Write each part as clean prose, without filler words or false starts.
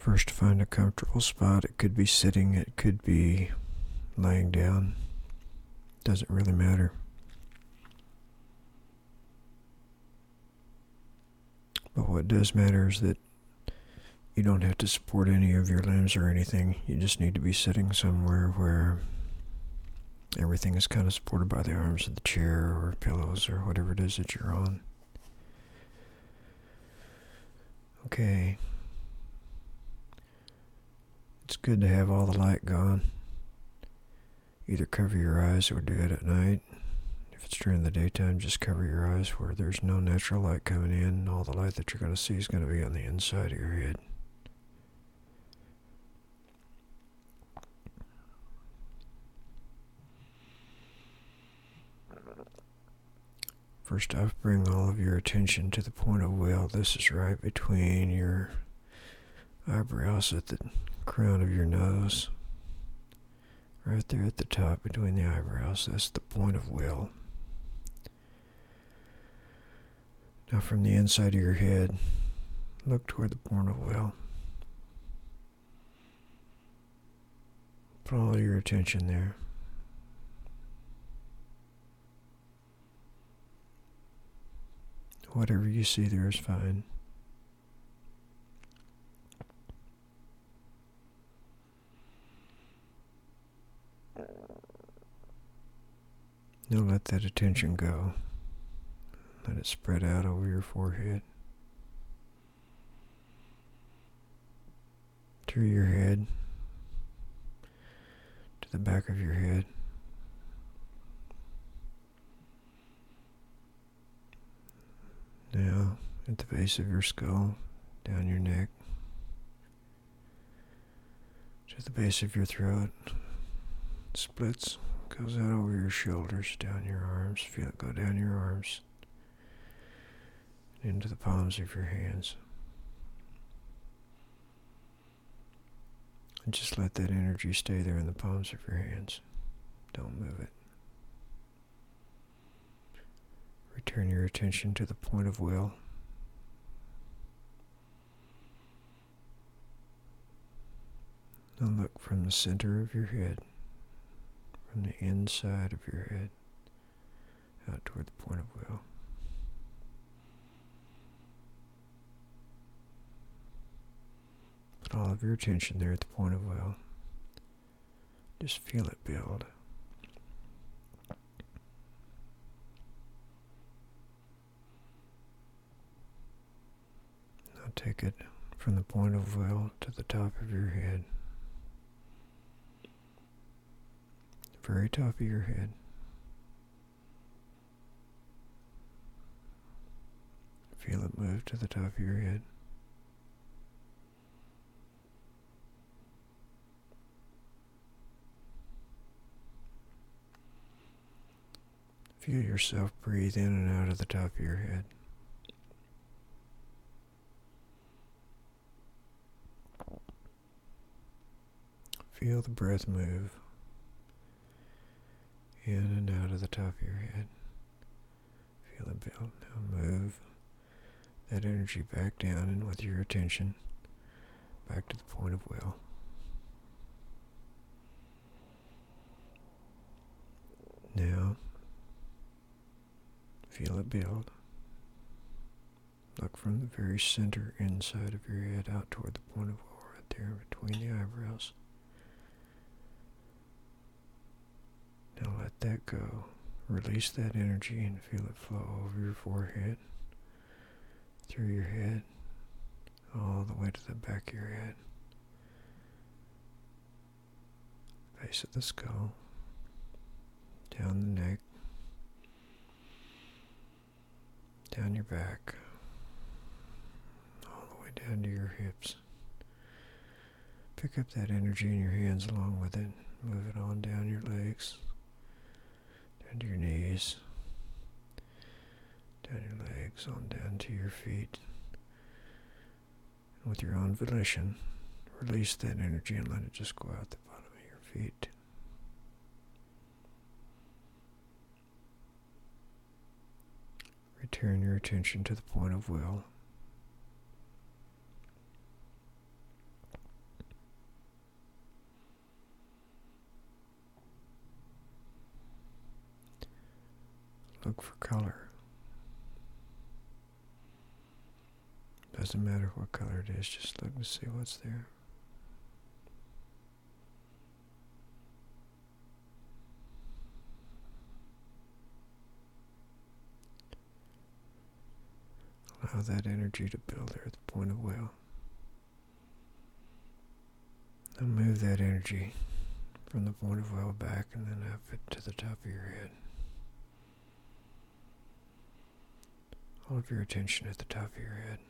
First, find a comfortable spot. It could be sitting, it could be laying down. Doesn't really matter. But what does matter is that you don't have to support any of your limbs or anything. You just need to be sitting somewhere where everything is kind of supported by the arms of the chair or pillows or whatever it is that you're on. Okay. It's good to have all the light gone. Either cover your eyes or do it at night. If it's during the daytime, just cover your eyes where there's no natural light coming in. All the light that you're going to see is going to be on the inside of your head. First off, bring all of your attention to the point of will. This is right between your eyebrows at the crown of your nose. Right there at the top between the eyebrows. That's the point of will. Now from the inside of your head, look toward the point of will. Put all your attention there. Whatever you see there is fine. Now let that attention go. Let it spread out over your forehead. Through your head. To the back of your head. Now, at the base of your skull, down your neck, to the base of your throat, splits, goes out over your shoulders, down your arms, feel it go down your arms, into the palms of your hands. And just let that energy stay there in the palms of your hands. Don't move it. Return your attention to the point of will. Now look from the center of your head, from the inside of your head, out toward the point of will. Put all of your attention there at the point of will. Just feel it build. Take it from the point of will to the top of your head. The very top of your head. Feel it move to the top of your head. Feel yourself breathe in and out of the top of your head. Feel the breath move in and out of the top of your head. Feel it build. Now move that energy back down and with your attention back to the point of will. Now feel it build. Look from the very center inside of your head out toward the point of will right there between the eyebrows. Now let that go. Release that energy and feel it flow over your forehead, through your head, all the way to the back of your head, base of the skull, down the neck, down your back, all the way down to your hips. Pick up that energy in your hands along with it. Move it on down your legs. Down to your knees, down your legs, on down to your feet. And with your own volition, release that energy and let it just go out the bottom of your feet. Return your attention to the point of will. Look for color. Doesn't matter what color it is, just look to see what's there. Allow that energy to build there at the point of will. Now move that energy from the point of will back and then up it to the top of your head. All of your attention at the top of your head.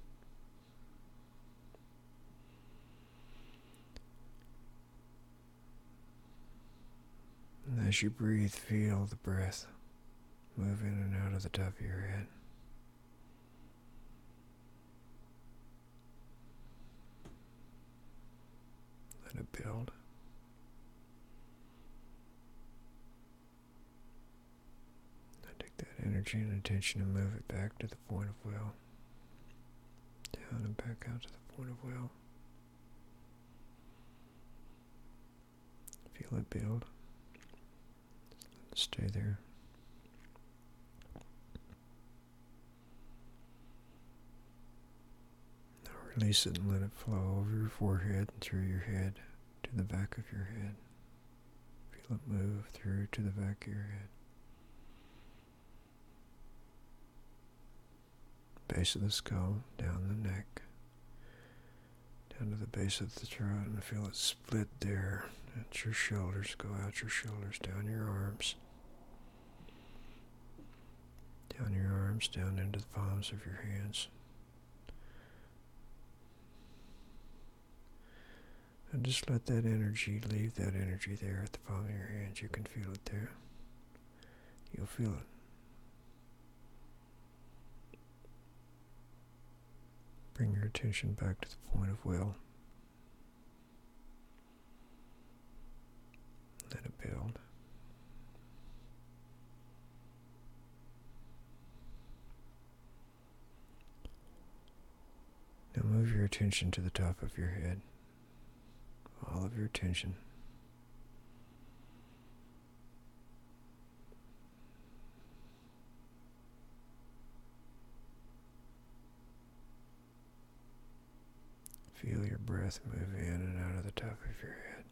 And as you breathe, feel the breath move in and out of the top of your head. Let it build. Now take that energy and attention and move it back to the point of will. Down and back out to the point of will. Feel it build. Stay there. Now release it and let it flow over your forehead and through your head to the back of your head. Feel it move through to the back of your head. Base of the skull, down the neck, down to the base of the throat, and feel it split there at your shoulders. Go out your shoulders, down your arms. Down your arms, down into the palms of your hands. And just let that energy, leave that energy there at the palm of your hands. You can feel it there. You'll feel it. Bring your attention back to the point of will. Let it build. Now move your attention to the top of your head. All of your attention. Feel your breath move in and out of the top of your head.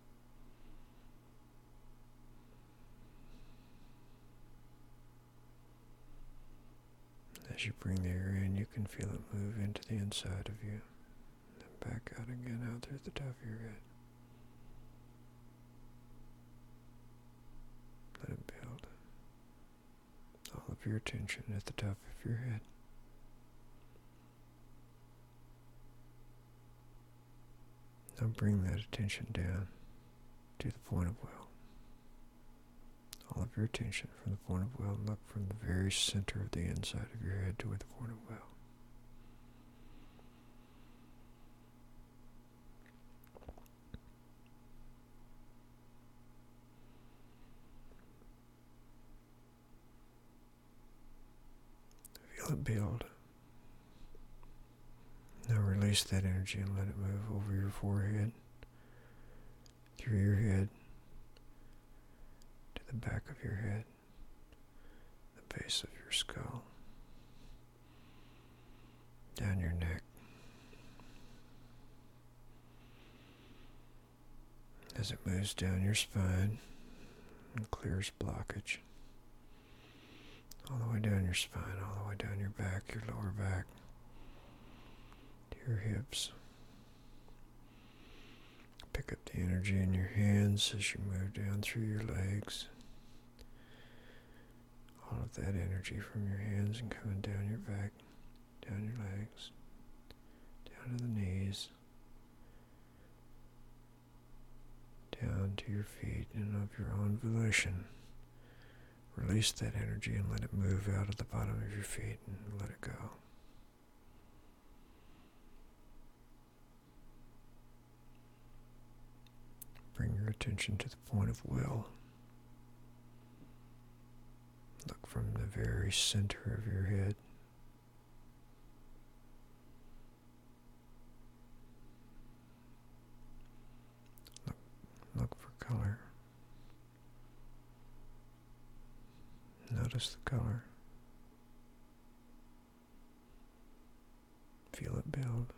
As you bring the air in, you can feel it move into the inside of you, and then back out again, out through the top of your head. Let it build. All of your attention at the top of your head. Now bring that attention down to the point of will. All of your attention from the point of will, and look from the very center of the inside of your head toward the point of will. Feel it build. Now release that energy and let it move over your forehead, through your head, to the back of your head, the base of your skull, down your neck. As it moves down your spine and clears blockage, all the way down your spine, all the way down your back, your lower back, to your hips. Pick up the energy in your hands as you move down through your legs. All of that energy from your hands and coming down your back, down your legs, down to the knees, down to your feet, and of your own volition. Release that energy and let it move out of the bottom of your feet and let it go. Bring your attention to the point of will. Look from the very center of your head. Look for color. Now Notice the color. Feel it build.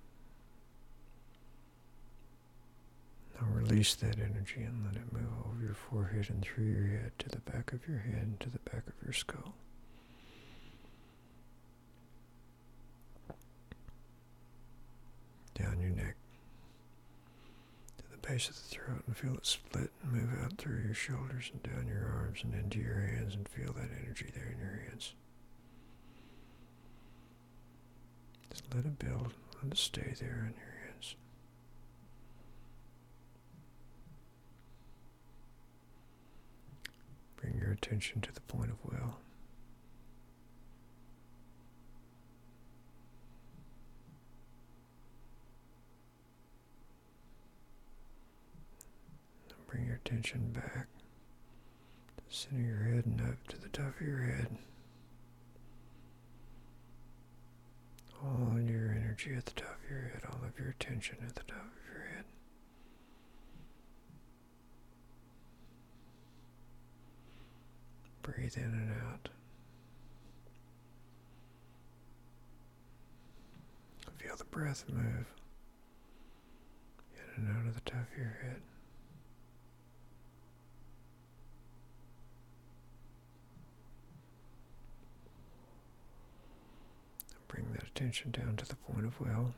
Now release that energy and let it move over your forehead and through your head to the back of your head and to the back of your skull. Down your neck to the base of the throat and feel it split and move out through your shoulders and down your arms and into your hands and feel that energy there in your hands. Just let it build, let it stay there in your hands. Bring your attention to the point of will. Bring your attention back to the center of your head and up to the top of your head. All your energy at the top of your head, all of your attention at the top of your head. Breathe in and out. Feel the breath move in and out of the top of your head. Bring that attention down to the point of will.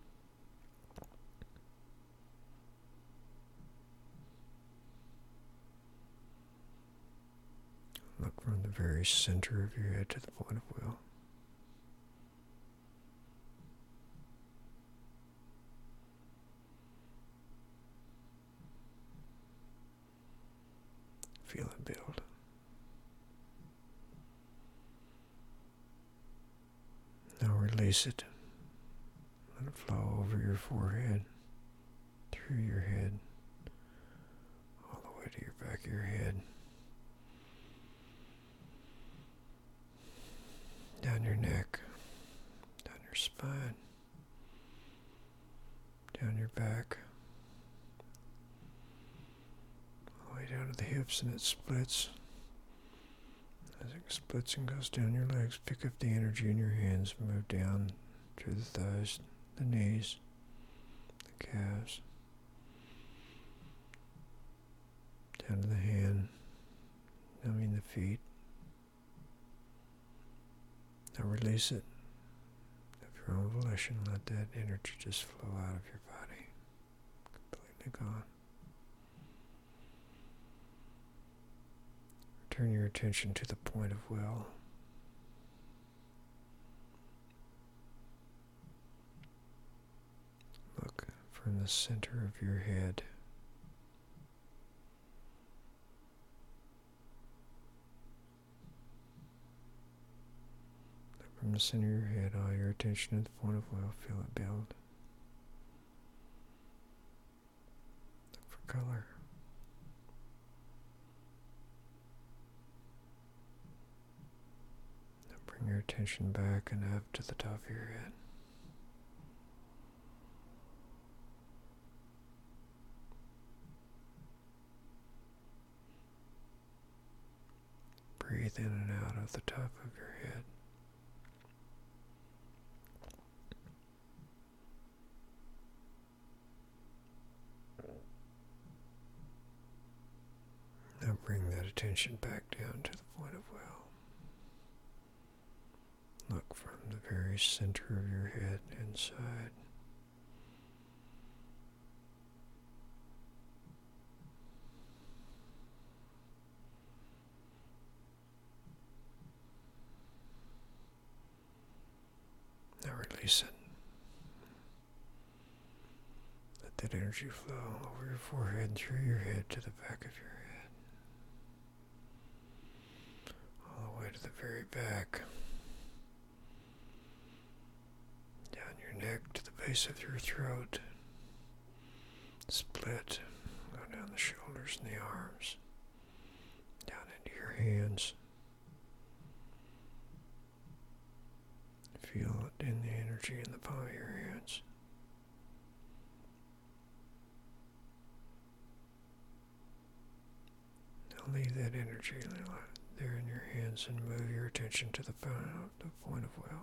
Look from the very center of your head to the point of will. Feel it build. Now release it. Let it flow over your forehead, through your head, all the way to your back of your head, down your neck, down your spine, down your back, all the way down to the hips, and it splits. As it splits and goes down your legs, pick up the energy in your hands, move down through the thighs, the knees, the calves, down to the hand, numbing the feet. Now release it of your own volition. Let that energy just flow out of your body, completely gone. Turn your attention to the point of will. Look from the center of your head. Look from the center of your head, all your attention to the point of will. Feel it build. Look for color. Bring your attention back and up to the top of your head. Breathe in and out of the top of your head. Now bring that attention back down to the point of will. Look from the very center of your head inside. Now release it. Let that energy flow over your forehead and through your head to the back of your head. All the way to the very back. Neck to the base of your throat, split, go down the shoulders and the arms, down into your hands. Feel it in the energy in the palm of your hands. Now leave that energy there in your hands and move your attention to the point of will.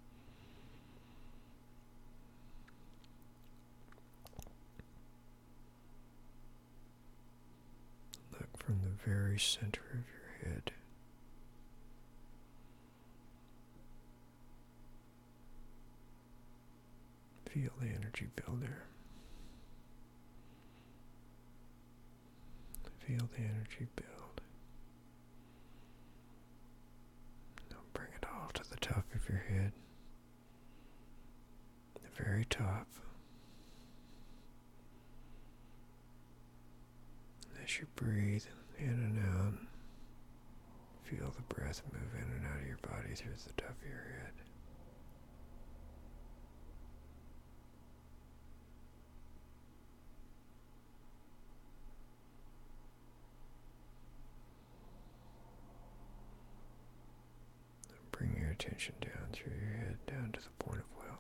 Look from the very center of your head. Feel the energy build there. Feel the energy build. Now bring it all to the top of your head. The very top. As you breathe in and out, feel the breath move in and out of your body through the top of your head. Bring your attention down through your head, down to the point of will.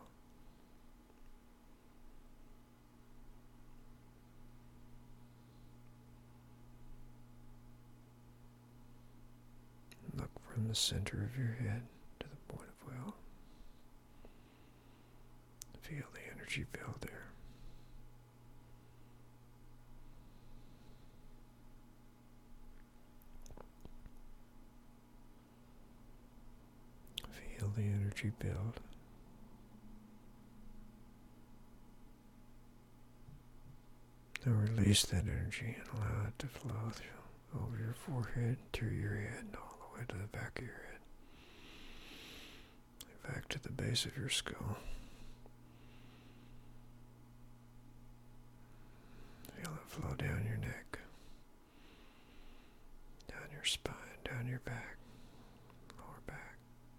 Look from the center of your head to the point of will. Feel the energy build there. Feel the energy build. Now release that energy and allow it to flow through over your forehead, through your head, and all the way to the back of your head. Back to the base of your skull. Feel it flow down your neck, down your spine, down your back, lower back.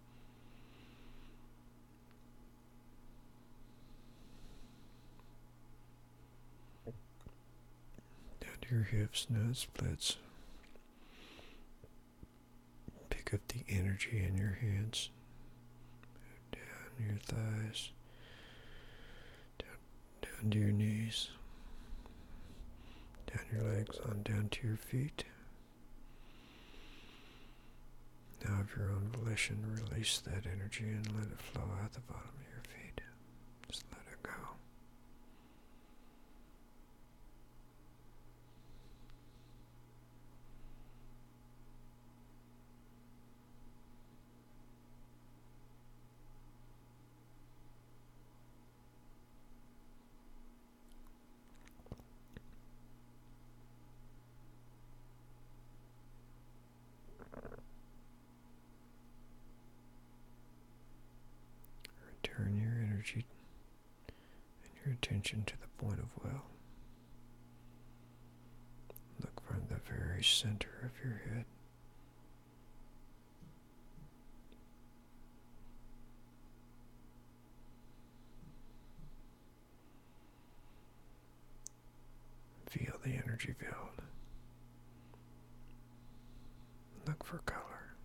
Down to your hips, nose splits. Pick up the energy in your hands. Down your thighs. Down to your knees. Down your legs, on down to your feet. Now of your own volition, release that energy and let it flow out the bottom of your feet. Just let it go. Turn your energy and your attention to the point of will. Look from the very center of your head. Feel the energy build. Look for color.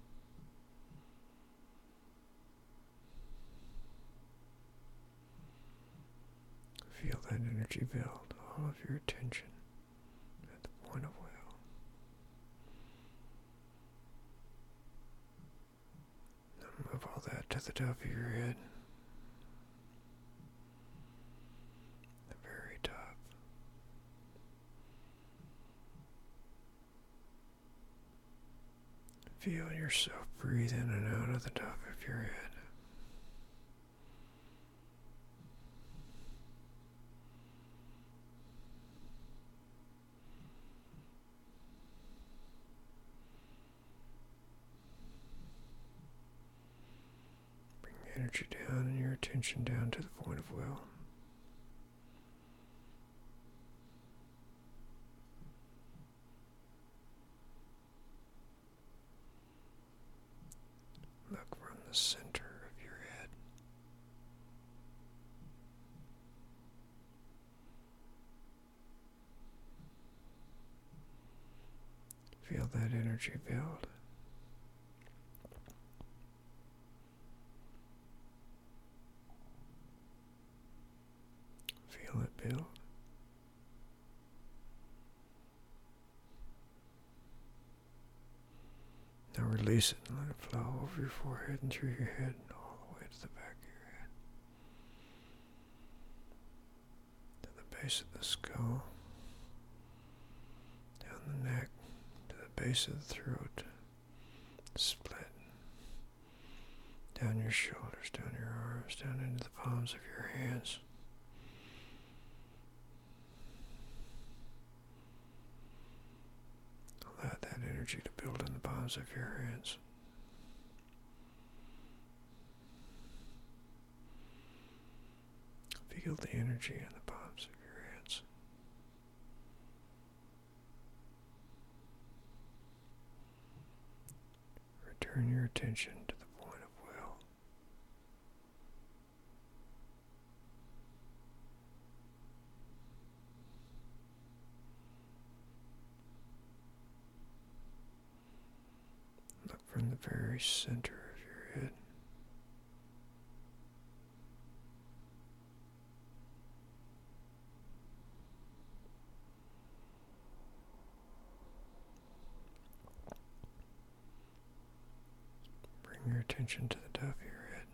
Feel that energy build, all of your attention at the point of will. Now move all that to the top of your head. The very top. Feel yourself breathe in and out of the top of your head. Energy down and your attention down to the point of will. Look from the center of your head. Feel that energy build. Feel it build. Now Release it and let it flow over your forehead and through your head and all the way to the back of your head. To the base of the skull. Down the neck. To the base of the throat. Split. Down your shoulders, down your arms, down into the palms of your hands. Allow that energy to build in the palms of your hands. Feel the energy in the palms of your hands. Return your attention to the point of will. Look from the very center of your head. Bring your attention to the top of your head.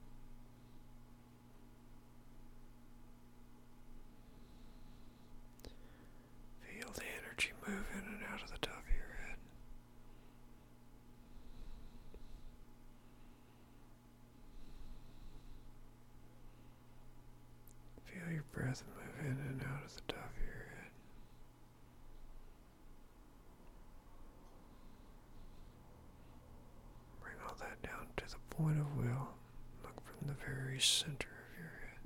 Feel the energy move in and out of the top of your head. Feel your breath move in and out of the top of your head. Bring all that down to the point of will. Look from the very center of your head.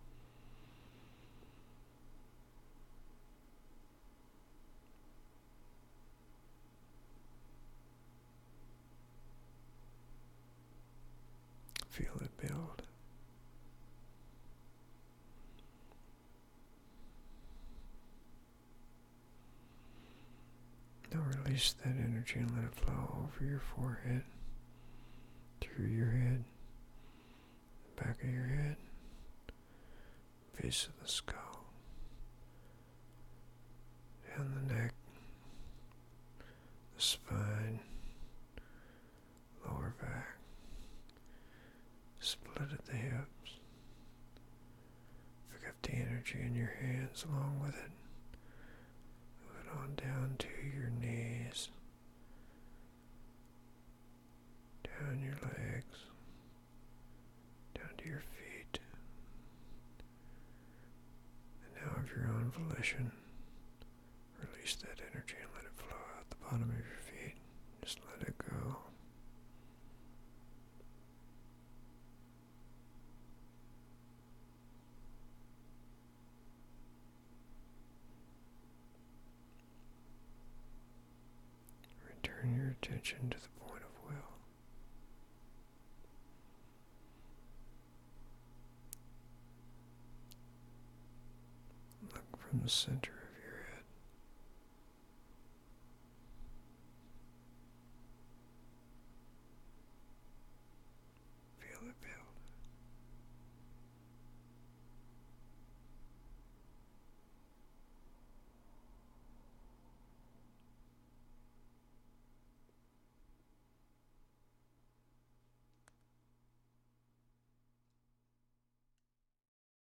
Feel it build. Now release that energy and let it flow over your forehead, through your head, the back of your head, base of the skull, down the neck, the spine, lower back, split at the hips. Pick up the energy in your hands along with it. Move it on down to your knees, down your legs, down to your feet. And now of your own volition, release that energy and let it flow out the bottom of your feet. Just let it go. Return your attention to the point of will. Look from the center of your head. Feel it build.